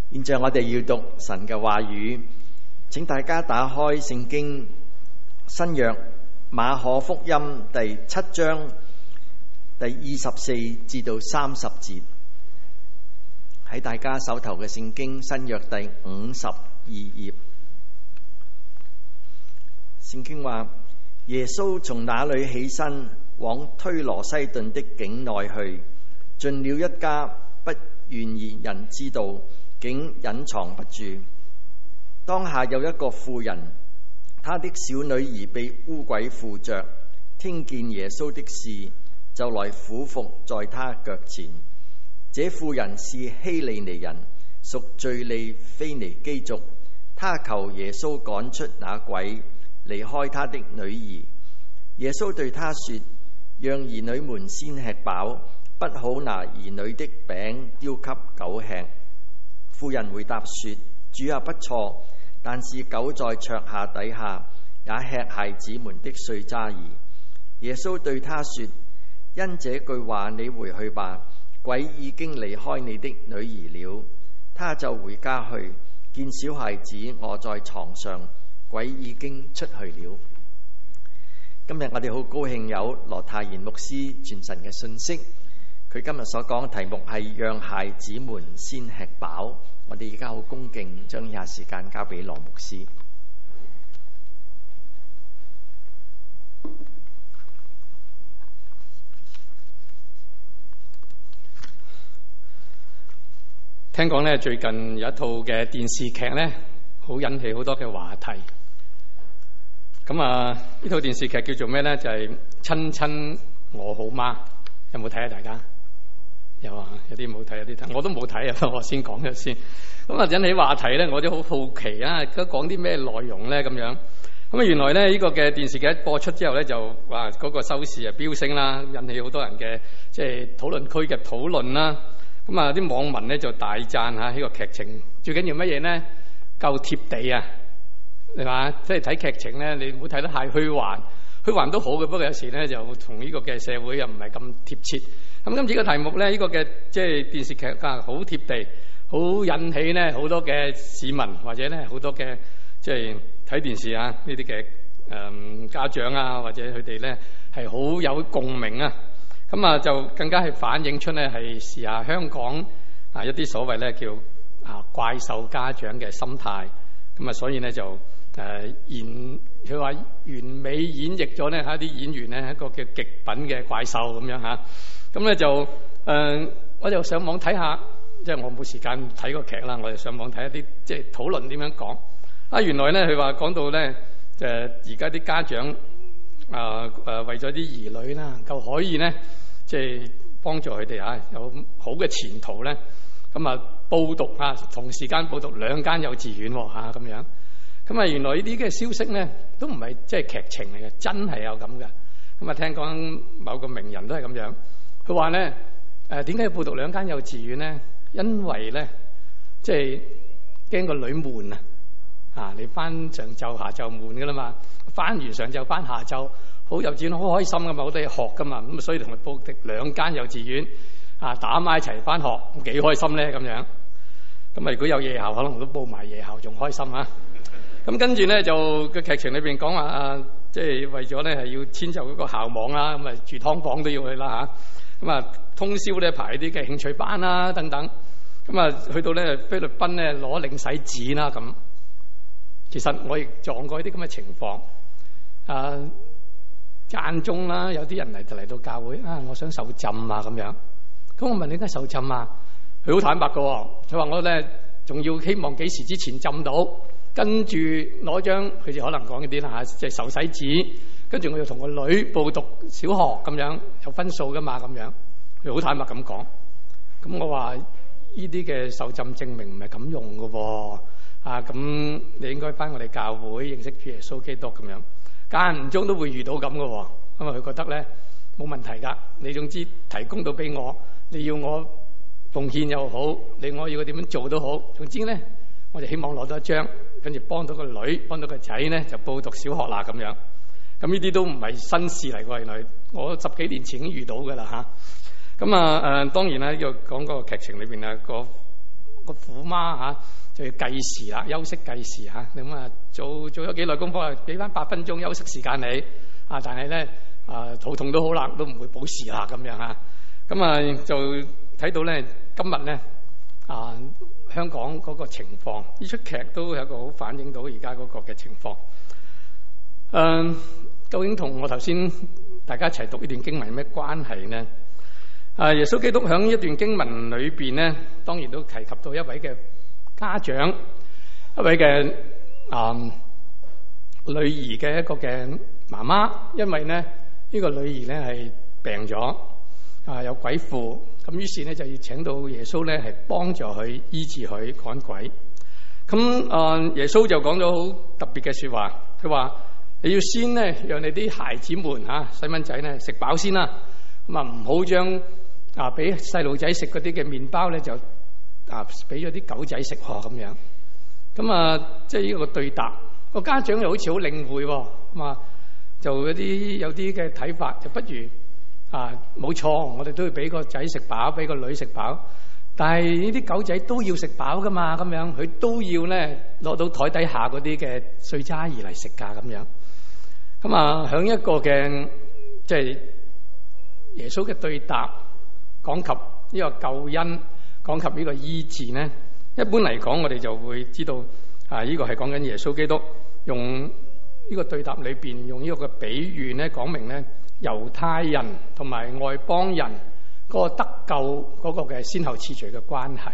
現在我哋要讀神嘅話語，請大家打開聖經新約馬可福音第7章第24至到30節，喺大家手頭嘅聖經新約第52頁。聖經話，耶穌從那裏起身，往推羅西頓的境內去，進了一家，不願意人知道，竟隱藏不住。當下有一個婦人，她的小女兒被污鬼附着，聽見耶穌的事，就來俯伏在他腳前。這婦人是希利尼人，屬敘利非尼基族。她求耶穌趕出那鬼，離開她的女兒。耶穌對她說，讓兒女們先吃飽，不好拿兒女的餅丟給狗吃。婦人回答說，主啊，不錯，但是狗在桌下底下也吃孩子們的碎渣兒。耶穌對她說，因這句話你回去吧，鬼已經離開你的女兒了。她就回家去，見小孩子臥在床上，鬼已經出去了。今日我哋好高興有羅泰賢牧師傳神嘅信息，佢今日所講嘅題目係讓孩子們先吃飽。我哋而家好恭敬將以下時間交俾羅牧師。 聽講咧，最近有一套嘅電視劇咧，好引起好多嘅話題。咁啊，呢套電視劇叫做咩咧？就係親親我好媽。有冇睇啊？大家有啊？有啲冇睇，有啲睇。我都冇睇啊！我先講咗先。咁啊，引起話題咧，我都好好奇啊！佢講啲咩內容咧？咁樣咁啊，原來咧呢個嘅電視劇一播出之後咧，就話嗰個收視啊飆升啦，引起好多人嘅即係討論區嘅討論啦。咁啊，啲網民咧就大讚下呢個劇情。最緊要乜嘢咧？夠貼地啊！係嘛？即係睇劇情咧，你唔好睇得太虛幻，虛幻都好嘅。不過有時咧就同呢個嘅社會又唔係咁貼切。咁今次個題目咧，呢個嘅即係電視劇啊，好貼地，好引起咧好多嘅市民或者咧好多嘅即係睇電視啊呢啲嘅家長啊，或者佢哋咧係好有共鳴啊。咁啊，就更加係反映出咧係時下香港啊一啲所謂咧叫怪獸家長嘅心態。咁啊，所以咧就佢話完美演繹咗咧啲演員咧一個叫極品嘅怪獸咁樣嚇。咁咧就我就上網睇下，即係我冇時間睇個劇啦，我就上網睇一啲即係討論點樣講。原來咧佢話講到咧而家啲家長為咗啲兒女啦，夠可以咧即係幫助佢哋有好嘅前途咧。咁啊報讀同時間報讀2間幼稚園咁樣。咁啊原來呢啲嘅消息咧都唔係即係劇情嚟嘅，真係有咁嘅。咁啊聽講某個名人都係咁樣，佢話咧點解要報讀2間幼稚園咧？因為咧即係驚個女悶啊！你翻上晝下晝悶噶啦嘛，翻完上晝翻下晝，好幼稚園好開心噶嘛，好多嘢學噶嘛，咁所以同佢報讀2間幼稚園打埋一齊翻學，幾開心咧咁樣。咁啊如果有夜校，可能都報埋夜校，仲開心啊！咁跟住咧就個劇情裏邊講話即係為咗咧係要遷就嗰個校網啦，咁啊住劏房都要去啦嚇。咁啊通宵咧排啲嘅興趣班啦等等。咁啊去到咧菲律賓咧攞領洗紙啦咁。其實我亦撞過啲咁嘅情況。間中啦，有啲人嚟到教會我想受浸啊咁樣。咁我問你點解受浸啊？佢好坦白㗎喎，佢話我咧仲要希望幾時之前浸到。跟住攞張佢哋可能講嗰啲啦即係受洗紙，跟住我要同個女報讀小學咁樣，有分數噶嘛咁樣，佢好坦白咁講。咁我話呢啲嘅受浸證明唔係咁用噶喎，咁你應該返我哋教會認識主耶穌基督咁樣，間唔中都會遇到咁噶喎。咁啊佢覺得咧冇問題㗎，你總之提供到俾我，你要我奉獻又好，你我要我點樣做都好，總之咧我哋希望攞到一張。跟住幫到個女，幫到個仔咧，就報讀小學啦咁樣。咁呢啲都唔係新事嚟㗎，原來我10幾年前已經遇到㗎啦嚇。咁當然啦，要講個劇情裏邊啊，個個婦媽嚇就要計時啦，休息計時嚇。咁啊做咗幾耐功課啊，俾翻8分鐘休息時間你啊，但係咧肚痛都好啦，都唔會補時啦咁樣嚇。咁啊就睇到咧今日咧香港嗰個情況，呢出劇都有一個好反映到而家嗰個嘅情況。究竟同我頭先大家一齊讀呢段經文有咩關係呢？耶穌基督喺一段經文裏邊咧，當然都提及到一位嘅家長，一位嘅女兒嘅一個嘅媽媽，因為咧呢個女兒咧係病咗有鬼附，咁於是咧就要請到耶穌咧係幫助佢醫治佢趕鬼。咁耶穌就講咗好特別嘅說話，佢話你要先咧讓你啲孩子們細蚊仔咧食飽先啦，咁啊唔好將俾細路仔食嗰啲嘅麵包咧就俾咗啲狗仔食咁樣。咁即係呢個對答，個家長又好似好領會咁啊，就有啲嘅睇法，就不如冇錯，我哋都要俾個仔食飽，俾個女食飽，但係呢啲狗仔都要食飽噶嘛，咁樣佢都要咧攞到台底下嗰啲嘅碎渣兒嚟食噶咁樣。咁響一個嘅即係耶穌嘅對答，講及呢個救恩，講及呢個醫治呢，一般嚟講我哋就會知道呢個係講緊耶穌基督用呢個對答裏邊用呢個嘅比喻咧，講明咧猶太人同埋外邦人嗰個得救嗰個嘅先後次序嘅關係。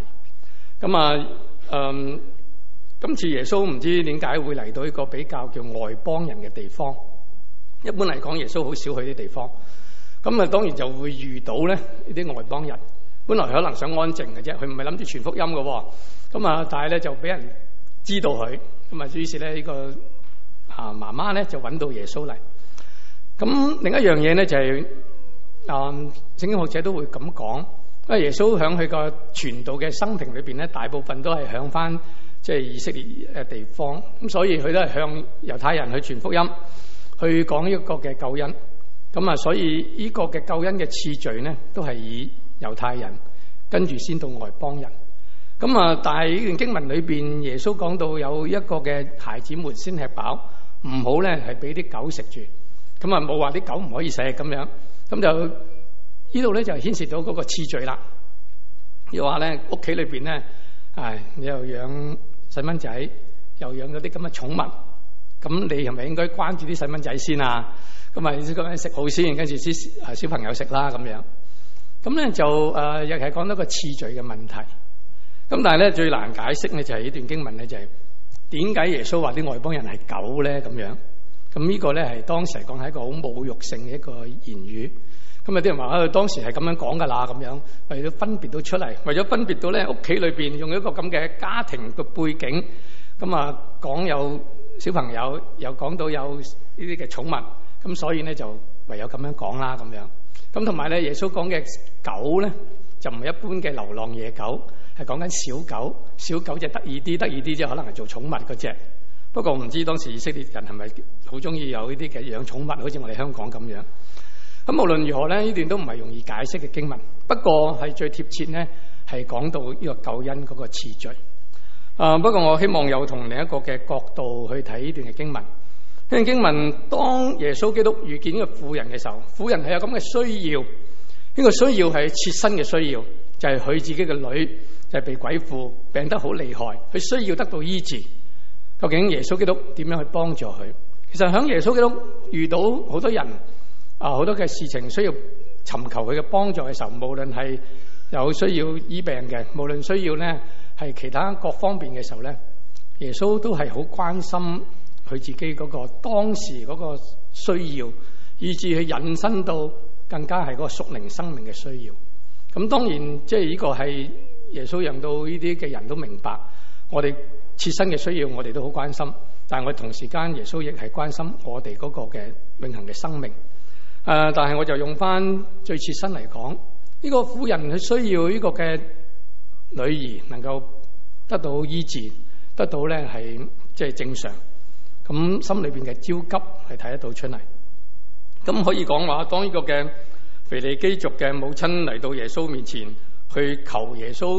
咁今次耶穌唔知點解會嚟到一個比較叫外邦人嘅地方。一般嚟講，耶穌好少去啲地方。咁當然就會遇到咧呢啲外邦人。本來佢可能想安靜嘅啫，佢唔係諗住傳福音嘅。咁但係咧就俾人知道佢。咁於是咧呢個媽媽咧就揾到耶穌嚟。咁另一樣嘢咧就係聖經學者都會咁講，因為耶穌響佢個傳道嘅生平裏邊咧，大部分都係響翻即係以色列嘅地方，咁所以佢都係向猶太人去傳福音，去講一個嘅救恩。咁所以呢個嘅救恩嘅次序咧，都係以猶太人跟住先到外邦人。咁但係呢段經文裏邊，耶穌講到有一個嘅孩子們先吃飽，唔好咧係俾啲狗食住。咁冇話啲狗唔可以食咁樣。咁就呢度咧就牽涉到嗰個次序啦。要話咧屋企裏邊咧，你又養細蚊仔，又養咗啲咁嘅寵物，咁你係咪應該關注啲細蚊仔先啊？咁咁食好先，跟住先小朋友食啦咁樣。咁咧就又係講到個次序嘅問題。咁但係咧最難解釋咧就係呢段經文咧就係點解耶穌話啲外邦人係狗咧咁樣？咁呢個咧係當時嚟講係一個好侮辱性嘅一個言語。咁有啲人話當時係咁樣講噶啦咁樣，為咗分別到出嚟，為咗分別到咧屋企裏邊用一個咁嘅家庭嘅背景，咁講有小朋友，又講到有呢啲嘅寵物，咁所以咧就唯有咁樣講啦咁樣。咁同埋咧耶穌講嘅狗咧就唔係一般嘅流浪野狗，係講緊小狗，小狗就得意啲即係可能係做寵物嗰隻。不過唔知當時以色列人係咪好中意有呢啲嘅養寵物，好似我哋香港咁樣。咁無論如何咧，呢段都唔係容易解釋嘅經文。不過係最貼切咧，係講到呢個救恩嗰個次序。不過我希望有同另一個嘅角度去睇呢段嘅經文。呢段經文當耶穌基督遇見呢個婦人嘅時候，婦人係有咁嘅需要，呢個需要係切身嘅需要，就係佢自己嘅女就係被鬼附，病得好厲害，佢需要得到醫治。究竟耶穌基督點樣去幫助佢？其實響耶穌基督遇到好多人好多嘅事情需要尋求佢嘅幫助嘅時候，無論係有需要醫病嘅，無論需要咧係其他各方面嘅時候咧，耶穌都係好關心佢自己嗰個當時嗰個需要，以至去引申到更加係嗰個屬靈生命嘅需要。咁當然即係呢個係耶穌讓到呢啲嘅人都明白，我哋切身嘅需要我哋都好關心，但係我哋同時間耶穌亦係關心我哋嗰個嘅永恆嘅生命。但係我就用翻最切身嚟講，呢個婦人佢需要呢個嘅女兒能夠得到醫治，得到咧係即係正常，咁心裏邊嘅焦急係睇得到出嚟。咁可以講話，當呢個嘅腓尼基族嘅母親嚟到耶穌面前去求耶穌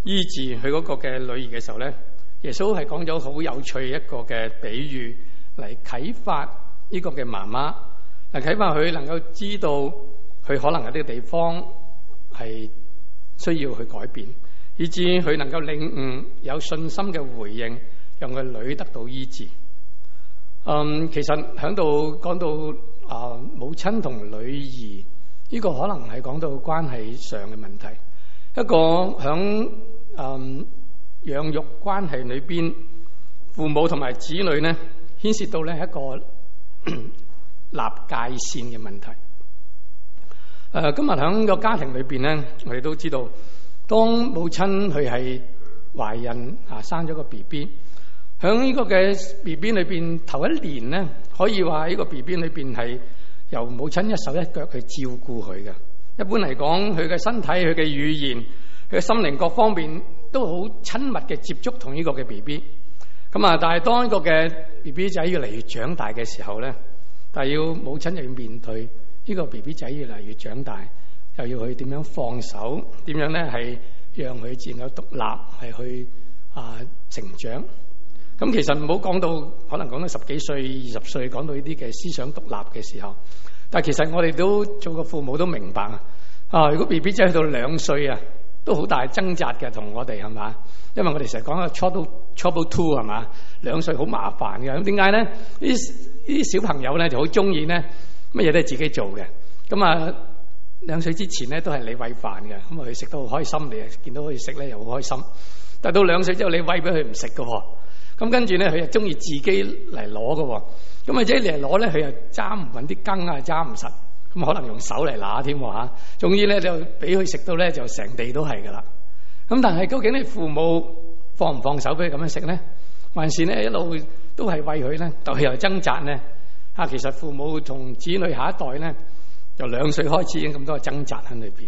醫治佢嗰個嘅女兒嘅時候咧，耶穌係講咗好有趣一個嘅比喻嚟啟發呢個嘅媽媽，嚟啟發佢能夠知道佢可能有啲地方係需要去改變，以至佢能夠領悟有信心嘅回應，讓個女得到醫治。其實喺度講到母親同女兒呢個可能係講到關係上嘅問題，一個響養育關係裏邊，父母同埋子女咧牽涉到咧一個立界線嘅問題。今日喺個家庭裏邊咧，我哋都知道，當母親佢係懷孕生咗個 BB。喺呢個嘅 BB 裏邊頭一年咧，可以話呢個 BB 裏邊係由母親一手一腳去照顧佢嘅。一般嚟講，佢嘅身體、佢嘅語言、佢嘅心靈各方面都好親密嘅接觸同呢個嘅 BB。咁啊，但係當呢個嘅 BB 仔越嚟越長大嘅時候咧，但係要母親又要面對呢個 BB 仔越嚟越長大，又要去點樣放手，點樣咧係讓佢自然有獨立係去成長。咁其實唔好講到，可能講到10幾歲、20歲，講到呢啲嘅思想獨立嘅時候，但係其實我哋都做個父母都明白如果 BB 仔去到2歲都好大掙扎嘅，同我哋係嘛？因為我哋成日講trouble two 係嘛，2歲好麻煩嘅。咁點解咧？呢啲小朋友咧就好中意咧，乜嘢都係自己做嘅。咁2歲之前咧都係你餵飯嘅，咁佢食到好開心，你見到佢食咧又好開心。但係到2歲之後，你餵俾佢唔食嘅。咁跟住咧，佢又中意自己嚟攞嘅，咁或者嚟攞咧，佢又揸唔穩啲羹揸唔實，咁可能用手嚟拿添嚇。總之咧，就俾佢食到咧，就成地都係噶啦。咁但係究竟你父母放唔放手俾佢咁樣食咧，還是咧一路都係餵佢咧？就佢又掙扎咧其實父母同子女下一代咧，由2歲開始已經咁多掙扎喺裏邊。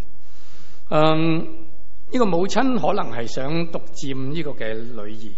呢個母親可能係想獨佔呢個嘅女兒。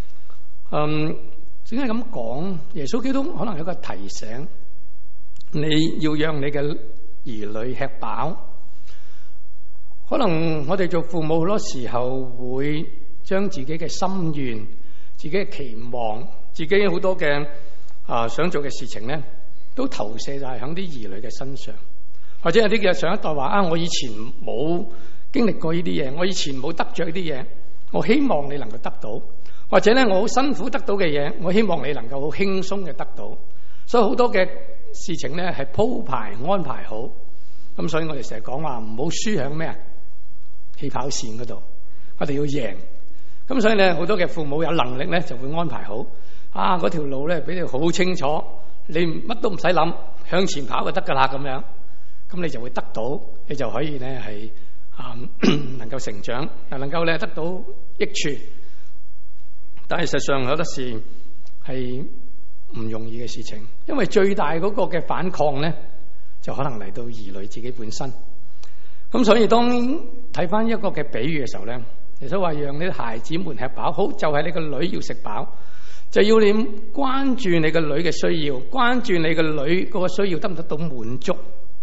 點解咁講？耶穌基督可能有個提醒，你要讓你嘅兒女吃飽。可能我哋做父母好多時候會將自己嘅心願、自己嘅期望、自己好多嘅想做嘅事情咧，都投射就係喺啲兒女嘅身上。或者有啲嘅上一代話我以前冇經歷過呢啲嘢，我以前冇得着呢啲嘢，我希望你能夠得到。或者咧，我好辛苦得到嘅嘢，我希望你能夠好輕鬆嘅得到。所以好多嘅事情咧係鋪排安排好。咁所以我哋成日講話唔好輸喺咩起跑線嗰度，我哋要贏。咁所以咧，好多嘅父母有能力咧就會安排好嗰條路咧俾你好清楚，你乜都唔使諗，向前跑就得噶啦咁樣。咁你就會得到，你就可以咧係能夠成長，又能夠咧得到益處。但係實際上有得事係唔容易嘅事情，因為最大嗰個嘅反抗咧，就可能嚟到兒女自己本身。咁所以當睇翻一個嘅比喻嘅時候咧，耶穌話讓你啲孩子們吃飽，好就係你個女要食飽，就要你關注你個女嘅需要，關注你個女嗰個需要得唔得到滿足，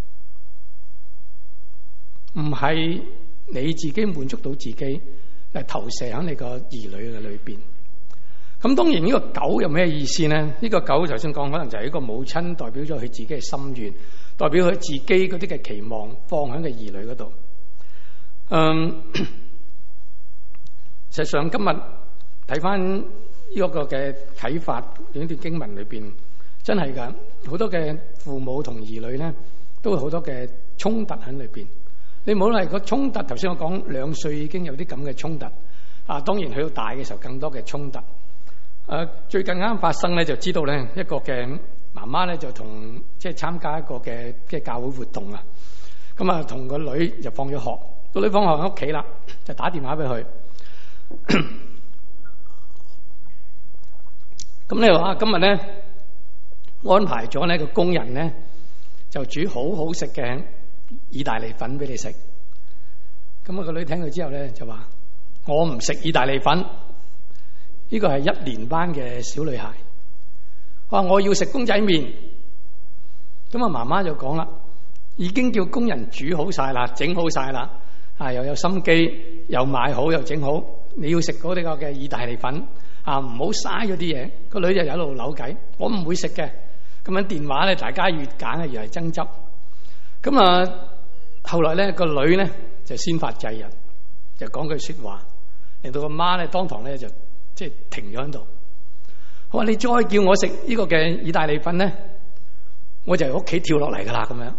唔係你自己滿足到自己嚟投射喺你個兒女嘅裏邊。咁當然呢個狗有咩意思呢？呢個狗頭先講可能就係一個母親代表咗佢自己嘅心願，代表佢自己嗰啲嘅期望放喺個兒女嗰度。實際上今日睇翻呢個嘅啟發呢段經文裏邊，真係噶好多嘅父母同兒女咧，都會好多嘅衝突喺裏邊。你冇係個衝突，頭先我講2歲已經有啲咁嘅衝突當然去到大嘅時候更多嘅衝突。最近啱發生咧，就知道咧一個嘅媽媽咧就同參加一個嘅教會活動啊，咁同個女就放咗學，個女放學喺屋企啦，就打電話俾佢。咁你話今日咧安排咗呢個工人咧就煮好好食嘅意大利粉俾你食。咁個女聽到之後咧就話：我唔食意大利粉。呢個係1年班嘅小女孩，話我要食公仔麵。咁媽媽就講啦，已經叫工人煮好晒啦，整好晒啦， 又有心機，又買好又整好。你要食嗰啲個嘅意大利粉唔好嘥嗰啲嘢。個女就一路扭計，我唔會食嘅。咁樣電話咧，大家越揀越係爭執。咁後來咧個女咧就先發制人，就講句說話，令到個媽咧當堂咧就即係停咗喺度。我話你再叫我食呢個嘅意大利粉咧，我就喺屋企跳落嚟噶啦咁樣。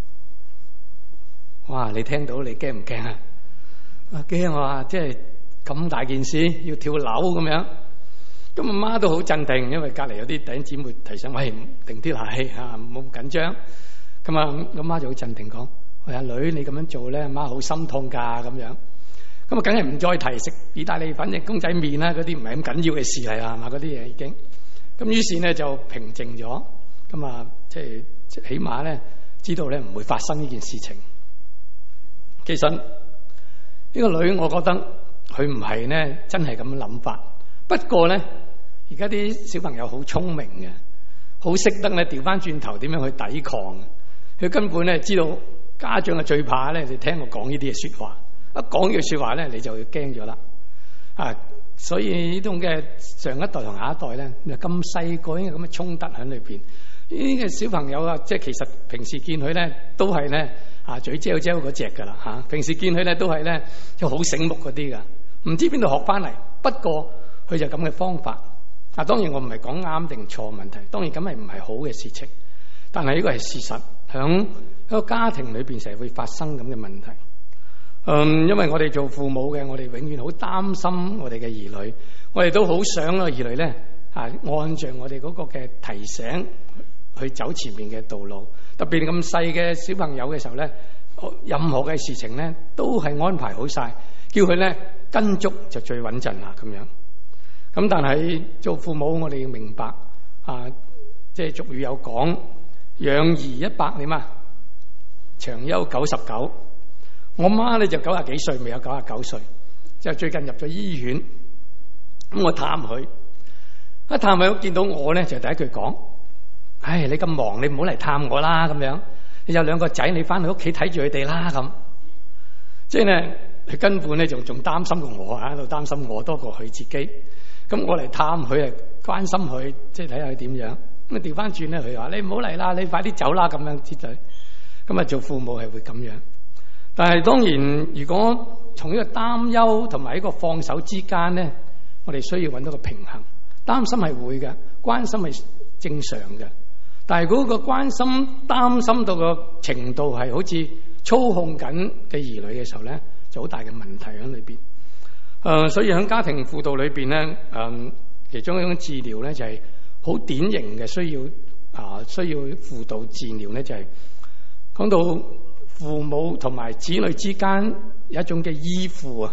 哇！你聽到你驚唔驚啊？驚！我話即係咁大件事要跳樓咁樣。咁阿媽都好鎮定，因為隔籬有啲弟兄姊妹提醒，喂，定啲氣吓，唔好咁緊張。咁阿媽就好鎮定講：喂，阿女，你咁樣做咧，阿媽好心痛噶咁樣。咁梗係唔再提食意大利粉、公仔麵啦，嗰啲唔係咁緊要嘅事嚟啦，係嘛？嗰啲嘢已經。咁於是咧就平靜咗。咁即係起碼咧知道咧唔會發生呢件事情。其實呢個女，我覺得佢唔係咧真係咁樣諗法。不過咧，而家啲小朋友好聰明嘅，好識得咧調翻轉頭點樣去抵抗。佢根本咧知道家長係最怕咧，你聽我講呢啲嘅說話。一講呢句說話咧，你就會驚咗啦。所以呢種嘅上一代同下一代咧，咁細個已經有咁嘅衝突喺裏邊。呢啲嘅小朋友即係其實平時見佢咧都係咧嘴嚼嚼嗰隻噶啦吓。平時見佢咧都係咧即係好醒目嗰啲噶，唔知邊度學翻嚟。不過佢就咁嘅方法。當然我唔係講啱定錯問題，當然咁係唔係好嘅事情。但係呢個係事實，響一個家庭裏邊成日會發生咁嘅問題。因為我哋做父母嘅，我哋永遠好擔心我哋嘅兒女，我哋都好想個兒女咧按照我哋嗰個嘅提醒去走前面嘅道路。特別咁細嘅小朋友嘅時候咧，任何嘅事情咧都係安排好晒，叫佢咧跟足就最穩陣啦咁樣。咁但係做父母，我哋要明白即係俗語有講，養兒100年長憂99。我媽咧就90幾歲，未有99歲，就最近入咗醫院。咁我探佢，一探佢見到我咧，就第一句講：唉，你咁忙，你唔好嚟探我啦咁樣。你有2個仔，你翻去屋企睇住佢哋啦咁。即係咧，佢根本咧仲擔心過我喺度擔心我多過佢自己。咁我嚟探佢，關心佢，即係睇下佢點樣。咁調翻轉咧，佢話：你唔好嚟啦，你快啲走啦咁樣之類。咁做父母係會咁樣。但係當然，如果從呢個擔憂同埋呢個放手之間咧，我哋需要揾到個平衡。擔心係會嘅，關心係正常嘅。但係嗰個關心、擔心到個程度係好似操控緊嘅兒女嘅時候咧，就好大嘅問題喺裏邊。所以喺家庭輔導裏邊咧，其中一種治療咧就係好典型嘅需要輔導治療咧，就係講到父母同埋子女之間有一種嘅依附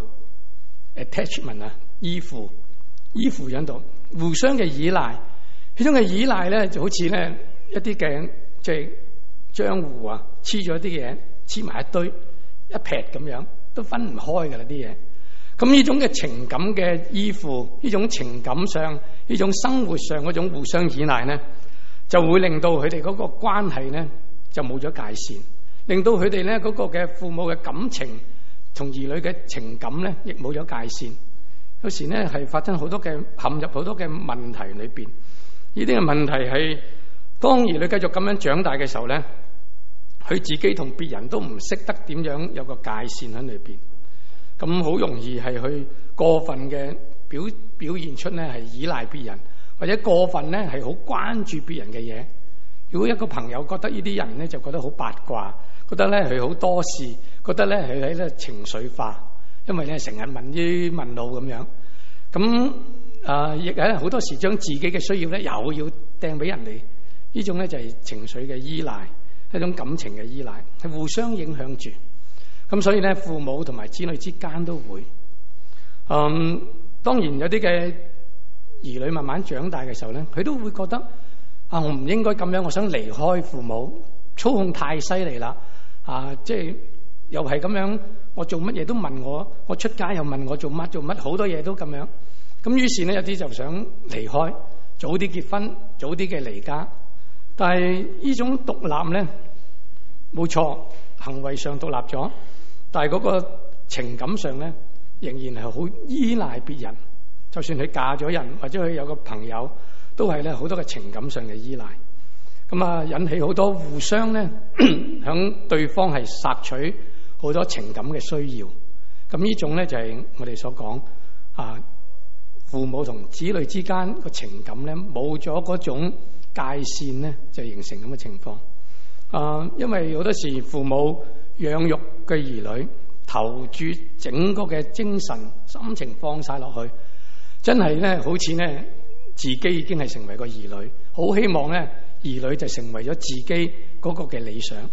attachment 依附喺度，互相嘅依賴。呢種嘅依賴咧，就好似咧一啲嘅即係漿糊黐咗啲嘢，黐埋一堆一撇咁樣，都分唔開噶啦啲嘢。咁呢種嘅情感嘅依附，呢種情感上，呢種生活上嗰種互相依賴咧，就會令到佢哋嗰個關係咧就冇咗界線，令到佢哋咧嗰個嘅父母嘅感情同兒女嘅情感咧亦冇咗界線。有時咧係發生好多嘅陷入好多嘅問題裏邊。呢啲嘅問題係當兒女繼續咁樣長大嘅時候咧，佢自己同別人都唔識得點樣有個界線喺裏邊。咁好容易係去過分嘅表現出咧係依賴別人，或者過分咧係好關注別人嘅嘢。如果一個朋友覺得呢啲人咧就覺得好八卦，覺得咧佢好多事，覺得咧佢喺度情緒化，因為咧成日問啲問路咁樣。咁亦係好多時將自己嘅需要咧又要掟俾人哋，呢種咧就係情緒嘅依賴，一種感情嘅依賴，係互相影響住。咁所以咧，父母同埋子女之間都會，當然有啲嘅兒女慢慢長大嘅時候咧，佢都會覺得我唔應該咁樣，我想離開父母，操控太犀利啦，即係又係咁樣，我做乜嘢都問我出街又問我做乜，好多嘢都咁樣。咁於是咧，有啲就想離開，早啲結婚，早啲嘅離家。但係呢種獨立咧，冇錯，行為上獨立咗。但係嗰個情感上咧仍然係好依賴別人，就算佢嫁咗人或者佢有個朋友，都係咧好多嘅情感上嘅依賴。咁啊，引起好多互相咧響對方係索取好多情感嘅需要。咁呢種咧就係我哋所講啊，父母同子女之間個情感咧冇咗嗰種界線咧，就形成咁嘅情況。因為好多時父母養育嘅兒女，投注整個嘅精神心情放晒落去，真係咧好似咧自己已經係成為個兒女，好希望咧兒女就成為咗自己嗰個嘅理想。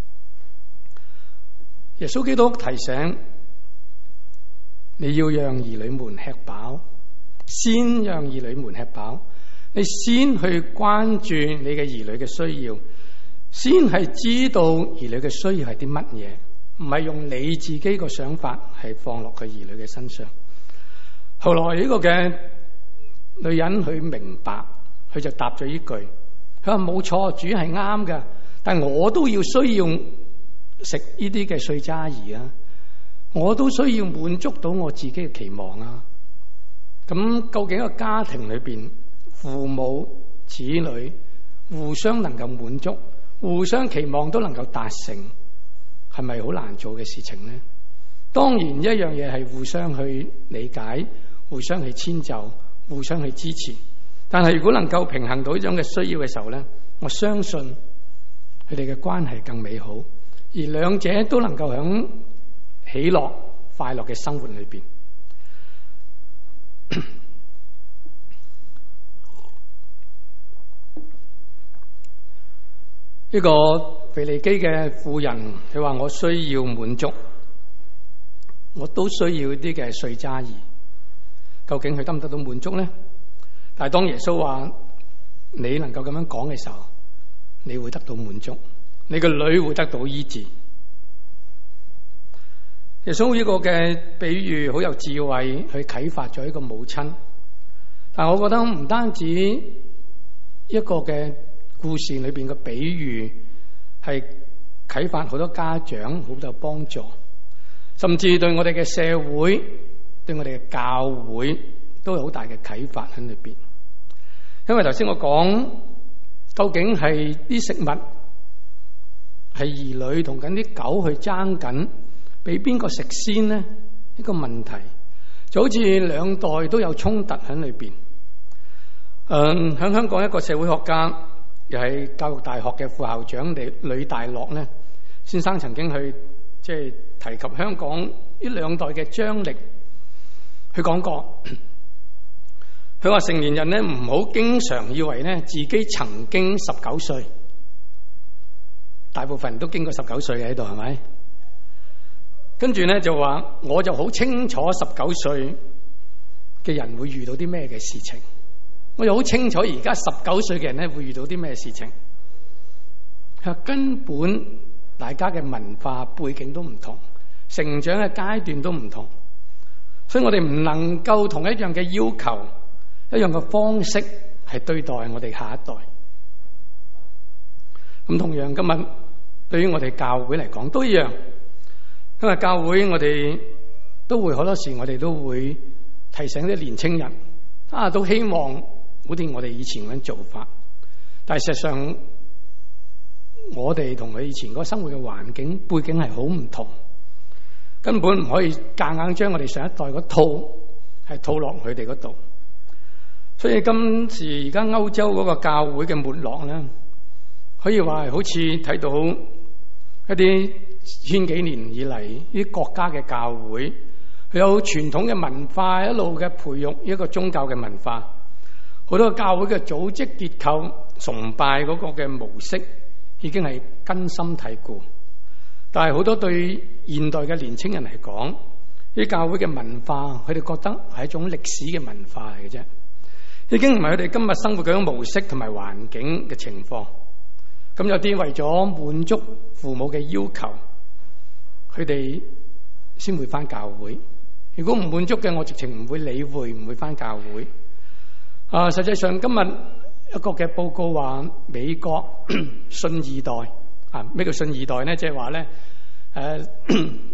耶穌基督提醒你要讓兒女們吃飽，先讓兒女們吃飽，你先去關注你嘅兒女嘅需要，先係知道兒女嘅需要係啲乜嘢，唔係用你自己個想法係放落佢兒女嘅身上。後來呢個嘅女人佢明白，佢就答咗呢句，佢話冇錯，主係啱㗎，但係我都要需要食呢啲嘅碎渣兒啊，我都需要滿足到我自己嘅期望啊。咁究竟一個家庭裏邊，父母子女互相能夠滿足，互相期望都能夠達成，係咪好難做嘅事情呢？當然一樣嘢係互相去理解，互相去遷就，互相去支持。但係如果能夠平衡到呢種嘅需要嘅時候咧，我相信佢哋嘅關係更美好，而兩者都能夠響喜樂快樂嘅生活裏邊。呢個腓尼基嘅婦人，佢話我需要滿足，我都需要啲嘅碎渣兒。究竟佢得唔得到滿足呢？但係當耶穌話你能夠咁樣講嘅時候，你會得到滿足，你個女會得到醫治。耶穌呢個嘅比喻好有智慧，去啟發咗一個母親。但係我覺得唔單止一個嘅故事裏邊嘅比喻係啟發好多家長，好有幫助，甚至對我哋嘅社會，對我哋嘅教會都有好大嘅啟發喺裏邊。因為頭先我講，究竟係啲食物係兒女同緊啲狗去爭緊，俾邊個食先呢？呢個問題就好似兩代都有衝突喺裏邊。喺香港一個社會學家，又係教育大學嘅副校長呂大樂咧先生，曾經去提及香港呢兩代嘅張力。佢講過，佢話成年人咧唔好經常以為咧自己曾經19歲，大部分人都經過19歲嘅喺度，係咪？跟住咧就話，我就好清楚19歲嘅人會遇到啲咩嘅事情，我又好清楚而家19歲嘅人咧會遇到啲咩事情。佢話根本大家嘅文化背景都唔同，成長嘅階段都唔同，所以我哋唔能夠同一樣嘅要求，一樣嘅方式係對待我哋下一代。咁同樣今日對於我哋教會嚟講都一樣。因為教會我哋都會好多時，我哋都會提醒啲年青人都希望好似我哋以前咁樣做法，但係事實上我哋同佢以前嗰個生活嘅環境背景係好唔同，根本唔可以夾硬將我哋上一代嗰套係套落佢哋嗰度。所以今時而家歐洲嗰個教會嘅沒落咧，可以話係好似睇到一啲千幾年以嚟啲國家嘅教會，佢有傳統嘅文化，一路嘅培育一個宗教嘅文化，好多教會嘅組織結構、崇拜嗰個嘅模式已經係根深蒂固。但係好多對現代嘅年青人嚟講，啲教會嘅文化，佢哋覺得係一種歷史嘅文化嚟嘅啫，已經唔係佢哋今日生活嗰種模式同埋環境嘅情況。咁有啲為咗滿足父母嘅要求，佢哋先會返教會。如果唔滿足嘅，我直情唔會理會，唔會返教會。實際上今日一個嘅報告話，美國信二代咩叫信二代呢？即係話咧，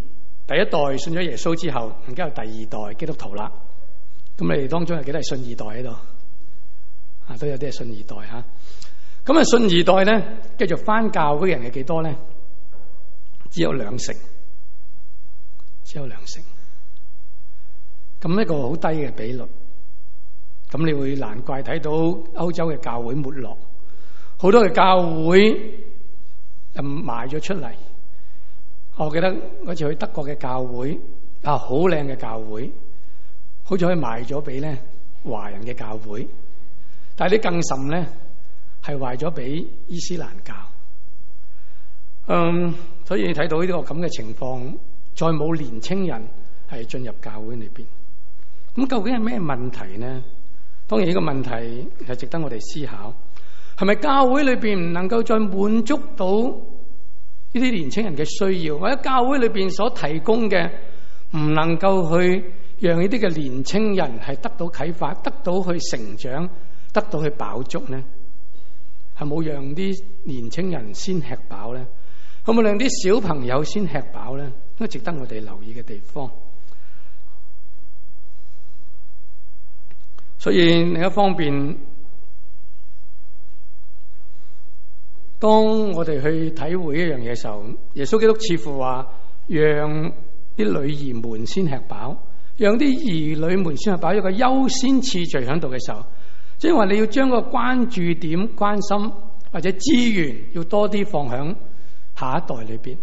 第一代信咗耶穌之後，而家有第二代基督徒啦。咁你哋當中有幾多係信二代喺度？都有啲係信二代吓。咁信二代咧，繼續返教會嘅人係幾多咧？只有2成，只有2成。咁一個好低嘅比率。咁你會難怪睇到歐洲嘅教會沒落，好多嘅教會就賣咗出嚟。我記得嗰次去德國嘅教會好靚嘅教會，好似可以賣咗俾咧華人嘅教會，但係啲更甚咧係賣咗俾伊斯蘭教。所以你睇到呢個咁嘅情況，再冇年青人係進入教會裏邊。咁究竟係咩問題呢？當然呢個問題係值得我哋思考，係咪教會裏邊唔能夠再滿足到呢啲年青人嘅需要，或者教會裏邊所提供嘅唔能夠去讓呢啲嘅年青人係得到啟發，得到去成長，得到去飽足呢？係冇讓啲年青人先吃飽呢？係冇讓啲小朋友先吃飽呢？都值得我哋留意嘅地方。所以另一方面，當我哋去體會一樣嘢嘅時候，耶穌基督似乎話讓啲女兒們先吃飽，讓啲兒女們先吃飽，有一個優先次序喺度嘅時候，即係話你要將個關注點、關心或者資源要多啲放響下一代裏邊。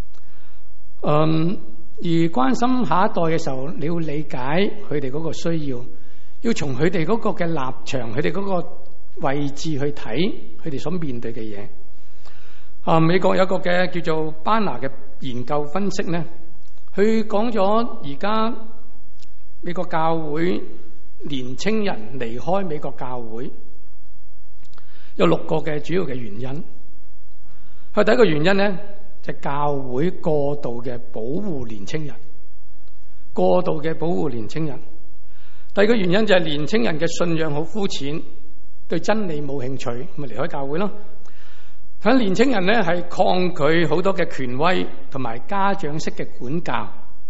而關心下一代嘅時候，你要理解佢哋嗰個需要。要從佢哋嗰個嘅立場，佢哋嗰個位置去睇佢哋所面對嘅嘢。美國有一個嘅叫做班拿嘅研究分析咧，佢講咗而家美國教會年青人離開美國教會有6個嘅主要嘅原因。佢第一個原因咧就係教會過度嘅保護年青人，過度嘅保護年青人。第二個原因就係年青人嘅信仰好膚淺，對真理冇興趣，咪離開教會咯。睇年青人咧係抗拒好多嘅權威同埋家長式嘅管教。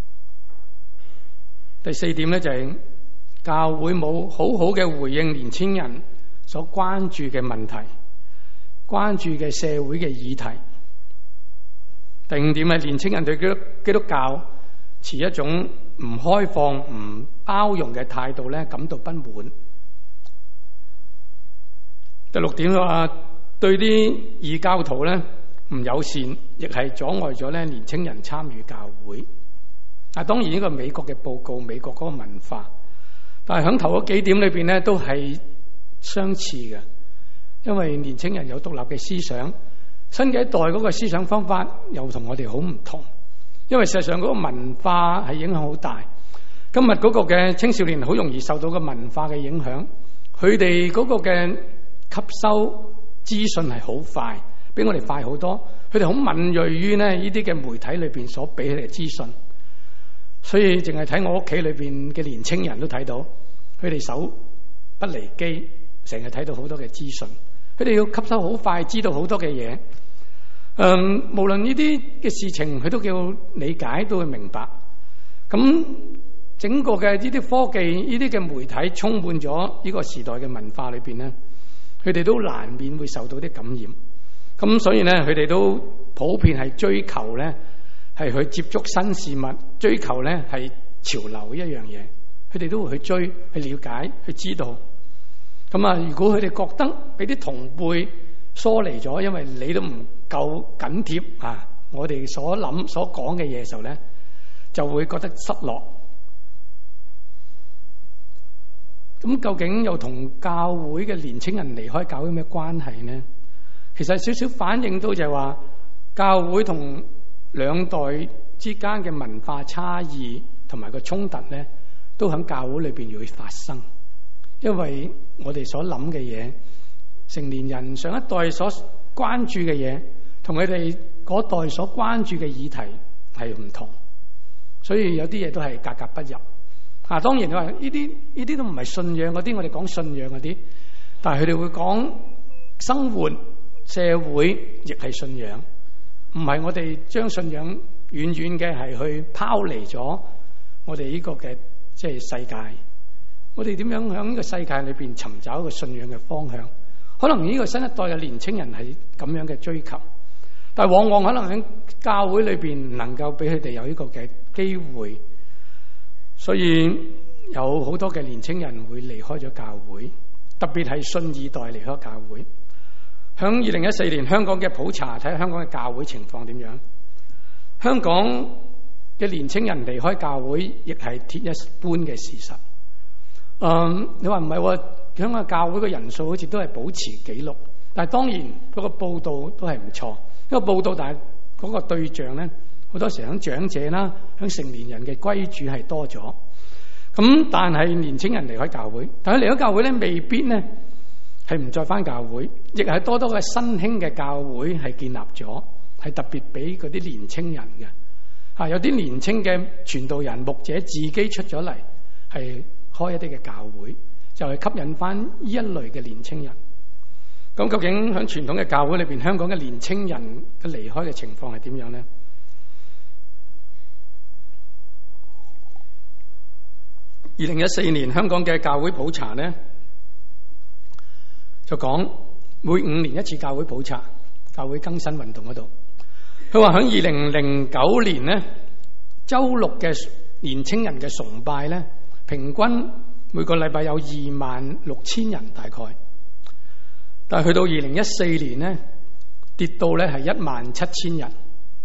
第4點咧就係教會冇好好嘅回應年青人所關注嘅問題，關注嘅社會嘅議題。第5點係年青人對基督教持一種唔開放、唔包容嘅態度咧，感到不滿。第6點話對啲異教徒咧唔友善，亦係阻礙咗咧年青人參與教會。當然呢個美國嘅報告，美國嗰個文化，但係響頭嗰幾點裏邊咧都係相似嘅，因為年青人有獨立嘅思想，新嘅一代嗰個思想方法又同我哋好唔同。因為事實上嗰個文化係影響好大，今日嗰個嘅青少年好容易受到個文化嘅影響，佢哋嗰個嘅吸收資訊係好快，比我哋快好多。佢哋好敏銳於呢啲嘅媒體裏邊所俾佢哋嘅資訊，所以淨係睇我屋企裏邊嘅年青人都睇到，佢哋手不離機，成日睇到好多嘅資訊，佢哋要吸收好快，知道好多嘅嘢。無論呢啲嘅事情，佢都叫理解，都會明白。咁整個嘅呢啲科技，呢啲嘅媒體充滿咗呢個時代嘅文化裏邊咧，佢哋都難免會受到啲感染。咁所以咧，佢哋都普遍係追求咧，係去接觸新事物，追求咧係潮流一樣嘢。佢哋都會去追、去了解、去知道。咁啊，如果佢哋覺得俾啲同輩疏離咗，因為你都唔夠緊貼我哋所諗所講嘅嘢嘅時候咧，就會覺得失落。咁究竟又同教會嘅年青人離開教會有咩關係呢？其實少少反映到就係話，教會同兩代之間嘅文化差異同埋個衝突咧，都喺教會裏邊要發生。因為我哋所諗嘅嘢，成年人上一代所關注嘅嘢，同佢哋嗰代所關注嘅議題係唔同，所以有啲嘢都係格格不入。當然你話呢啲都唔係信仰嗰啲，我哋講信仰嗰啲，但係佢哋會講生活、社會亦係信仰，唔係我哋將信仰遠遠嘅係去拋離咗我哋呢個嘅即係世界。我哋點樣喺呢個世界裏邊尋找一個信仰嘅方向？可能呢個新一代嘅年青人係咁樣嘅追求，但係往往可能喺教會裏邊唔能夠俾佢哋有呢個嘅機會，所以有好多嘅年青人會離開咗教會，特別係信二代離開教會。響2014年香港嘅普查，睇下香港嘅教會情況點樣。香港嘅年青人離開教會，亦係鐵一般嘅事實。你話唔係喎？香港教會嘅人數好似都係保持紀錄，但係當然嗰個報道都係唔錯。因為報道，但係嗰個對象咧，好多時響長者啦，響成年人嘅歸主係多咗。咁但係年青人離開教會，但係離開教會咧，未必咧係唔再返教會，亦係多嘅新興嘅教會係建立咗，係特別俾嗰啲年青人嘅。有啲年青嘅傳道人牧者自己出咗嚟，係開一啲嘅教會。就係吸引翻呢一類嘅年青人。咁究竟喺傳統嘅教會裏邊，香港嘅年青人嘅離開嘅情況係點樣呢？2014年香港嘅教會普查呢，就講每5年一次教會普查，教會更新運動嗰度。佢話喺2009年呢，週六嘅年青人嘅崇拜呢，平均每個禮拜有26,000人大概，但係去到2014年咧，跌到咧係17,000人。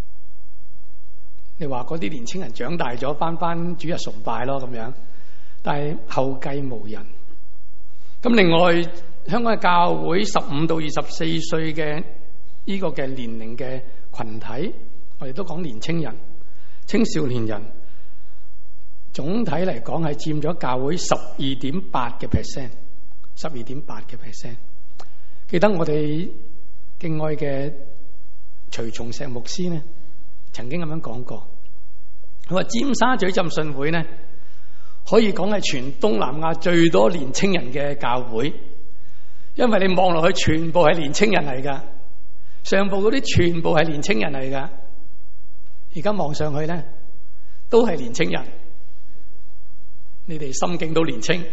你話嗰啲年青人長大咗，翻主日崇拜咯咁樣，但係後繼無人。咁另外，香港嘅教會15到24歲嘅呢個嘅年齡嘅群體，我哋都講年青人、青少年人。總體嚟講係佔咗教會12.8%， 12.8%。記得我哋敬愛嘅徐崇石牧師呢，曾經咁樣講過，佢話尖沙咀浸信會呢，可以講係全東南亞最多年青人嘅教會，因為你望落去全部係年青人嚟噶，上部嗰啲全部係年青人嚟噶，而家望上去呢，都係年青人。你哋心境都年青，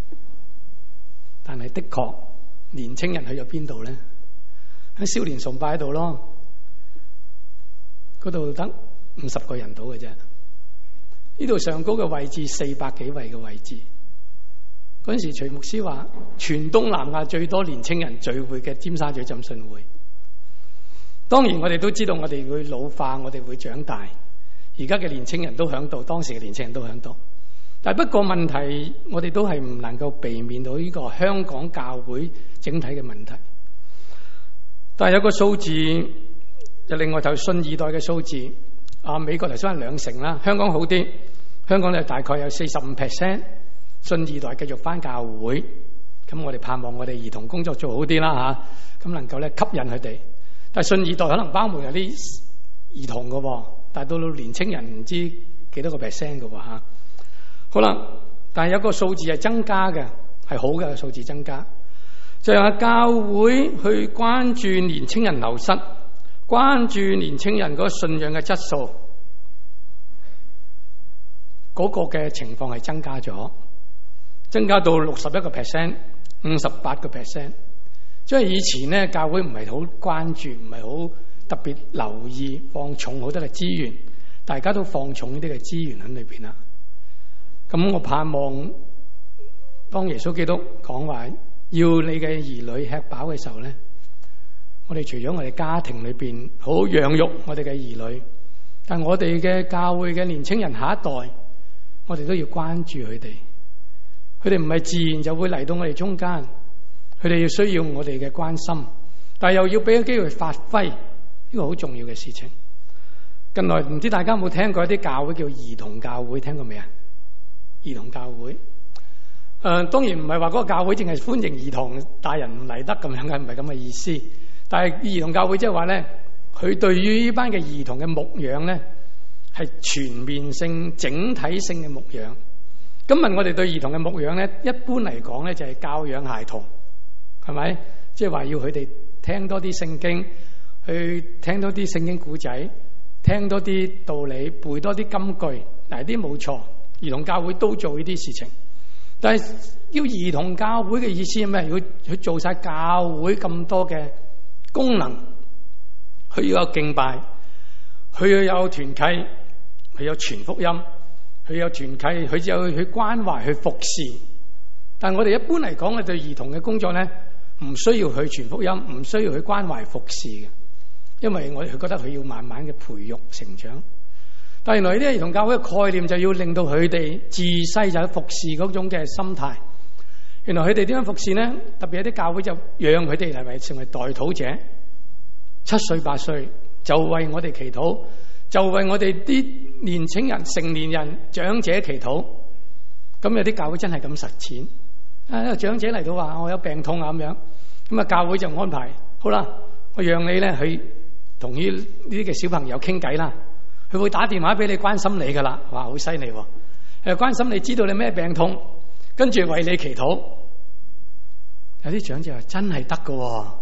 但係的確年青人去咗邊度咧？喺少年崇拜度咯，嗰度得50個人到嘅啫。呢度上高嘅位置400幾位嘅位置。嗰陣時徐牧師話，全東南亞最多年青人聚會嘅尖沙咀浸信會。當然我哋都知道，我哋會老化，我哋會長大。而家嘅年青人都響度，當時嘅年青人都響度。但不過問題，我哋都係唔能夠避免到呢個香港教會整體嘅問題。但係有個數字，就另外就信二代嘅數字。美國頭先係2成啦，香港好啲，香港咧大概有45%信二代繼續返教會。咁我哋盼望我哋兒童工作做好啲啦嚇，咁能夠咧吸引佢哋。但係信二代可能包括有啲兒童嘅，但係到年青人唔知幾多個 percent 嘅嚇。好啦，但係有個數字係增加嘅，係好嘅數字增加，就係話教會去關注年青人流失，關注年青人嗰個信仰嘅質素，嗰個嘅情況係增加咗，增加到61%、58%。即係以前咧，教會唔係好關注，唔係好特別留意，放重好多嘅資源，大家都放重呢啲嘅資源喺裏邊啦。咁我盼望當耶穌基督講話要你嘅兒女吃飽嘅時候咧，我哋除咗我哋家庭裏邊好好養育我哋嘅兒女，但我哋嘅教會嘅年青人下一代，我哋都要關注佢哋。佢哋唔係自然就會嚟到我哋中間，佢哋要需要我哋嘅關心，但係又要俾個機會發揮，呢個好重要嘅事情。近來唔知大家有冇聽過一啲教會叫兒童教會，聽過未啊？兒童教會，當然唔係話嗰個教會淨係歡迎兒童，大人唔嚟得咁樣嘅，唔係咁嘅意思。但係兒童教會即係話咧，佢對於呢班嘅兒童嘅牧養咧，係全面性、整體性嘅牧養。今日我哋對兒童嘅牧養咧，一般嚟講咧就係教養孩童，係咪？即係話要佢哋聽多啲聖經，去聽多啲聖經故仔， 聽多啲道理，背多啲金句，嗱啲冇錯，兒童教會都做呢啲事情。但係要兒童教會嘅意思係咩？要去做晒教會咁多嘅功能，佢要有敬拜，佢要有團契，佢有傳福音，佢有團契，佢就去關懷去服侍。但係我哋一般嚟講，我哋對兒童嘅工作咧，唔需要去傳福音，唔需要去關懷服侍嘅，因為我哋覺得佢要慢慢嘅培育成長。但原來呢啲兒童教會嘅概念就要令到佢哋自細就有服侍嗰種嘅心態。原來佢哋點樣服侍呢？特別有啲教會就讓佢哋嚟成為代禱者，7歲8歲就為我哋祈禱，就為我哋啲年青人、成年人、長者祈禱。咁有啲教會真係咁實踐。啊，長者嚟到話我有病痛啊咁樣，咁啊教會就安排好啦，我讓你咧去同呢啲嘅小朋友傾偈啦。佢會打電話俾你關心你噶啦，哇，好犀利喎！關心你知道你咩病痛，跟住為你祈禱。有啲長者話真係得噶，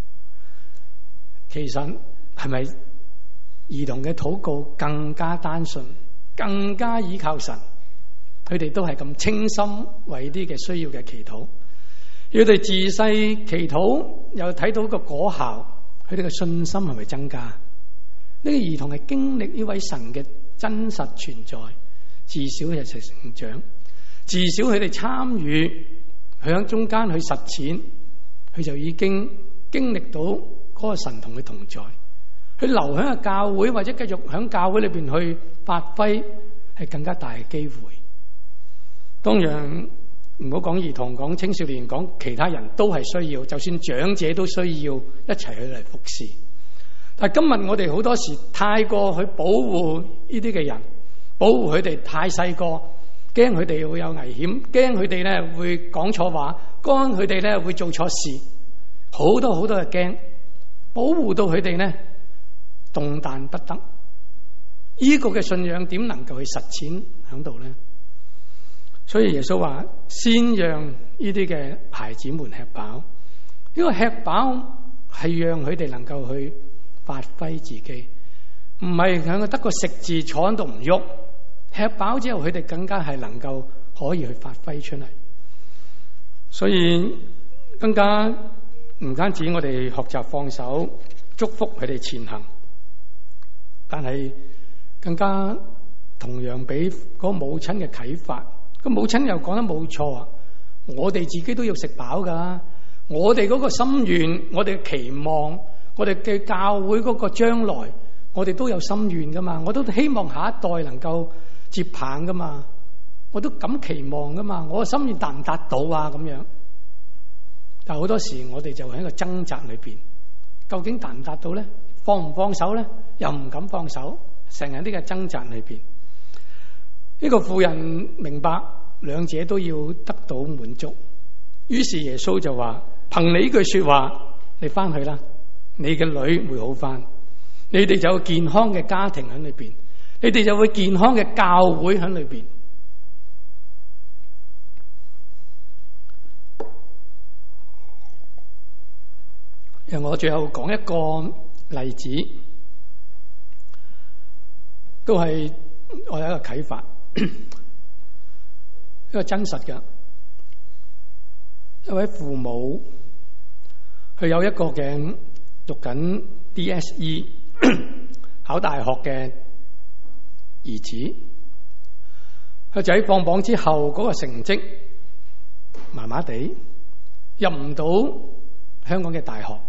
其實係咪兒童嘅禱告更加單純，更加依靠神？佢哋都係咁清心為啲嘅需要嘅祈禱，要佢哋自細祈禱，又睇到個果效，佢哋嘅信心係咪增加？呢個兒童係經歷呢位神嘅真實存在，至少係成長，至少佢哋參與，佢喺中間去實踐，佢就已經經歷到嗰個神同佢同在。佢留喺個教會或者繼續喺教會裏邊去發揮，係更加大嘅機會。當然唔好講兒童，講青少年，講其他人都係需要，就算長者都需要一齊去嚟服侍。但係今日我哋好多時太過去保護呢啲嘅人，保護佢哋太細個，驚佢哋會有危險，驚佢哋咧會講錯話，驚佢哋咧會做錯事，好多嘅驚，保護到佢哋咧動彈不得。呢個嘅信仰點能夠去實踐喺度咧？所以耶穌話：先讓呢啲嘅孩子們吃飽。呢個吃飽係讓佢哋能夠去發揮自己，唔係響得個食字坐喺度唔喐。吃飽之後，佢哋更加係能夠可以去發揮出嚟。所以更加唔單止我哋學習放手，祝福佢哋前行，但係更加同樣俾嗰個母親嘅啟發。個母親又講得冇錯啊！我哋自己都要食飽噶，我哋嗰個心願，我哋嘅期望，我哋嘅教會嗰個將來，我哋都有心願噶嘛，我都希望下一代能夠接棒噶嘛，我都咁期望噶嘛，我嘅心願達唔達到啊？咁樣，但係好多時我哋就喺個掙扎裏邊，究竟達唔達到咧？放唔放手咧？又唔敢放手，成日呢個掙扎裏邊。呢個婦人明白兩者都要得到滿足，於是耶穌就話：憑你呢句說話，你翻去啦，你嘅女會好翻，你哋就有健康嘅家庭喺裏邊，你哋就會健康嘅教會喺裏邊。讓我最後講一個例子，都係我有一個啟發。一個真實嘅一位父母，佢有一個嘅讀緊 DSE 考大學嘅兒子，佢就喺放榜之後嗰個成績麻麻地，入唔到香港嘅大學。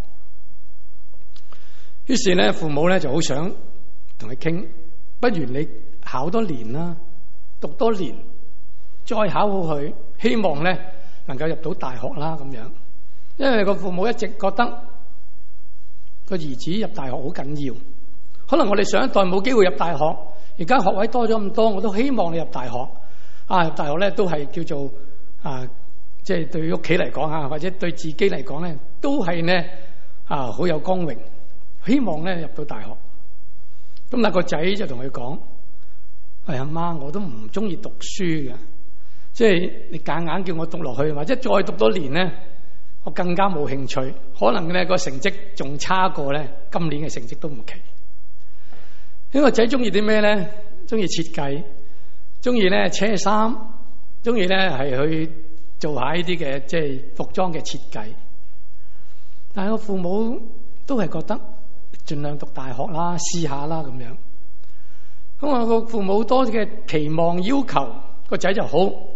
於是咧，父母咧就好想同佢傾，不如你考多年啦，讀多年，再考好佢，希望咧能夠入到大學啦咁樣。因為個父母一直覺得個兒子入大學好緊要。可能我哋上一代冇機會入大學，而家學位多咗咁多，我都希望你入大學。入大學咧都係叫做即係對屋企嚟講啊，或者對自己嚟講咧，都係呢好有光榮。希望咧入到大學。咁但個仔就同佢講：阿媽，我都唔中意讀書嘅，即係你夾硬叫我讀落去，或者再讀多年咧，我更加冇興趣。可能咧個成績仲差過咧今年嘅成績都唔奇。 呢個仔中意啲咩咧？中意設計，中意咧車衫，中意咧係去做下呢啲嘅即係服裝嘅設計。但係個父母都係覺得盡量讀大學啦，試下啦咁樣。咁我個父母多嘅期望要求，個仔就好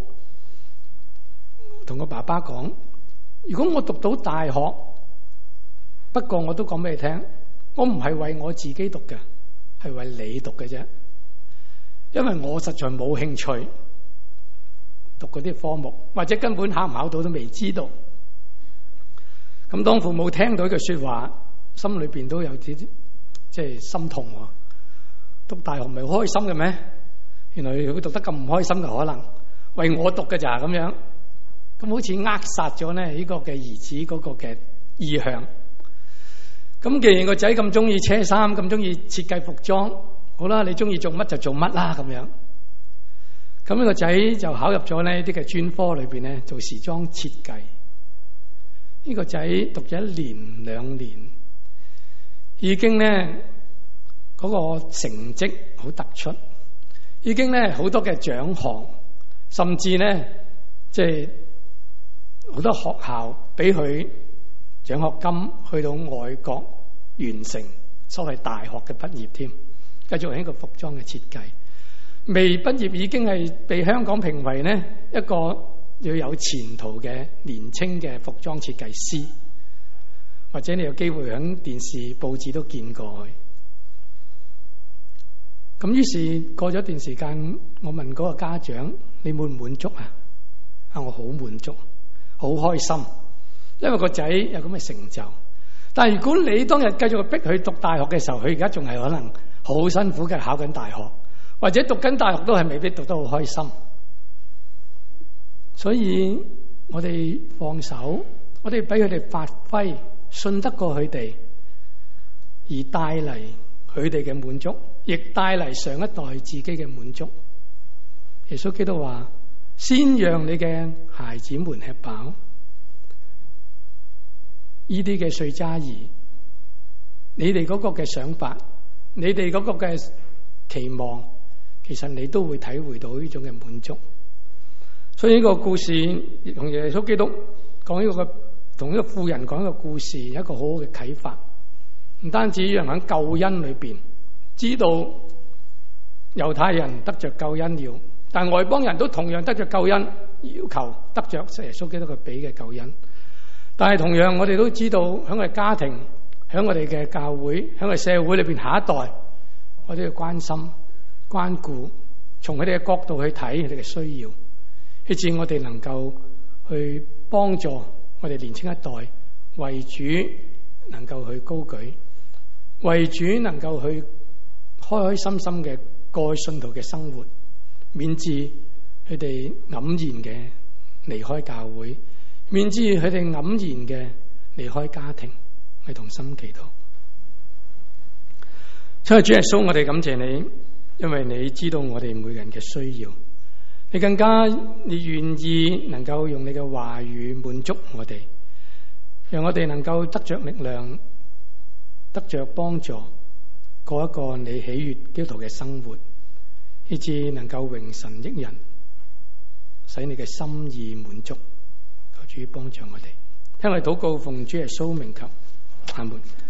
同個爸爸講：如果我讀到大學，不過我都講俾你聽，我唔係為我自己讀嘅，係為你讀嘅啫。因為我實在冇興趣讀嗰啲科目，或者根本考唔考到都未知道。咁當父母聽到呢句說話，心裏邊都有啲即係心痛。讀大學唔係開心嘅咩？原來佢讀得咁唔開心嘅，可能為我讀嘅咋咁樣？咁好似扼殺咗咧呢個嘅兒子嗰個嘅意向。咁既然個仔咁中意車衫，咁中意設計服裝，好啦，你中意做乜就做乜啦咁樣。咁呢個仔就考入咗呢啲嘅專科裏邊咧，做時裝設計。呢個仔讀咗1年2年，已經咧嗰個成績好突出，已經咧好多嘅獎項，甚至咧即係好多學校俾佢獎學金去到外國完成所謂大學嘅畢業添，繼續係一個服裝嘅設計。未畢業已經係被香港評為呢一個要有前途嘅年輕嘅服裝設計師，或者你有機會喺電視報紙都見過佢。咁於是過咗一段時間，我問嗰個家長：你滿唔滿足啊？我好滿足，好開心，因為個仔有咁嘅成就。但係如果你當日繼續逼佢讀大學嘅時候，佢而家仲係可能好辛苦嘅考緊大學，或者讀緊大學都係未必讀得好開心。所以我哋放手，我哋俾佢哋發揮，信得過佢哋，而帶嚟佢哋嘅滿足，亦帶嚟上一代自己嘅滿足。耶穌基督話：先讓你嘅孩子們吃飽。呢啲嘅碎渣兒，你哋嗰個嘅想法，你哋嗰個嘅期望，其實你都會體會到呢種嘅滿足。所以呢個故事同耶穌基督講呢個同呢個婦人講呢個故事，有一個好好嘅啟發。唔單止讓喺救恩裏邊知道猶太人得着救恩了，但外邦人都同樣得着救恩，要求得着耶穌基督佢俾嘅救恩。但係同樣我哋都知道喺我哋家庭，喺我哋嘅教會，喺我哋社會裏邊下一代，我哋要關心關顧，從佢哋嘅角度去睇佢哋嘅需要，以致我哋能夠去幫助我哋年輕一代為主能夠去高舉，為主能夠去開開心心嘅過信徒嘅生活，免致佢哋黯然嘅離開教會，免致佢哋黯然嘅離開家庭，去同心祈禱。所以主耶穌，我哋感謝你，因為你知道我哋每個人嘅需要，你更加你願意能夠用你嘅話語滿足我哋，讓我哋能夠得着力量，得着幫助，過一個你喜悅基督徒嘅生活，以致能夠榮神益人，使你嘅心意滿足。求主幫助我哋，聽我哋禱告，奉主耶穌名求，阿門。